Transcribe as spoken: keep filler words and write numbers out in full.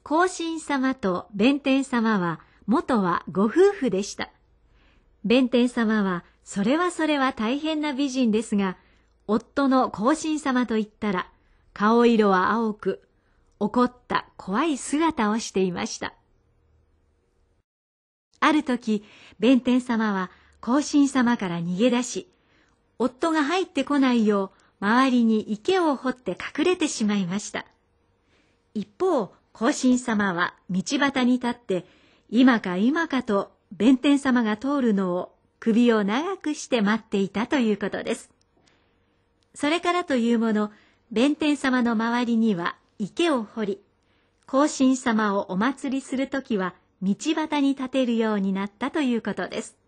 皇神様と弁天様は元はご夫婦でした。弁天様はそれはそれは大変な美人ですが、夫の皇神様といったら顔色は青く、怒った怖い姿をしていました。ある時、弁天様は皇神様から逃げ出し、夫が入ってこないよう周りに池を掘って隠れてしまいました。一方、皇神様は道端に立って、今か今かと弁天様が通るのを首を長くして待っていたということです。それからというもの、弁天様の周りには池を掘り、皇神様をお祭りするときは道端に立てるようになったということです。